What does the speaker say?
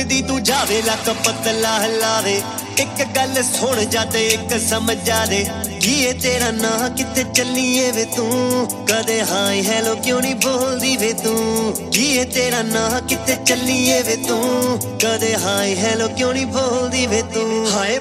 ਤੁਰਦੀ ਤੂੰ ਜਾਵੇ ਲੱਕ ਪਤਲਾ ਹਲਾਵੇ ਇੱਕ ਗੱਲ ਸੁਣ ਜਦ ਇੱਕ ਸਮਝ ਜਾਦੇ ਕੀ ਏ ਤੇਰਾ ਨਾਂ ਕਿਤੇ ਚੱਲੀਏ ਵੇ ਤੂੰ ਕਦੇ ਹਾਈ ਹੈਲੋ ਕਿਉਂ ਨਹੀਂ ਬੋਲਦੀ ਵੇ ਤੂੰ ਕੀ ਏ ਤੇਰਾ ਨਾਂ ਕਿਤੇ ਚੱਲੀਏ ਵੇ ਤੂੰ ਕਦੇ ਹਾਈ ਹੈਲੋ ਕਿਉਂ ਨਹੀਂ ਬੋਲਦੀ ਵੇ ਤੂੰ ਹਾਏ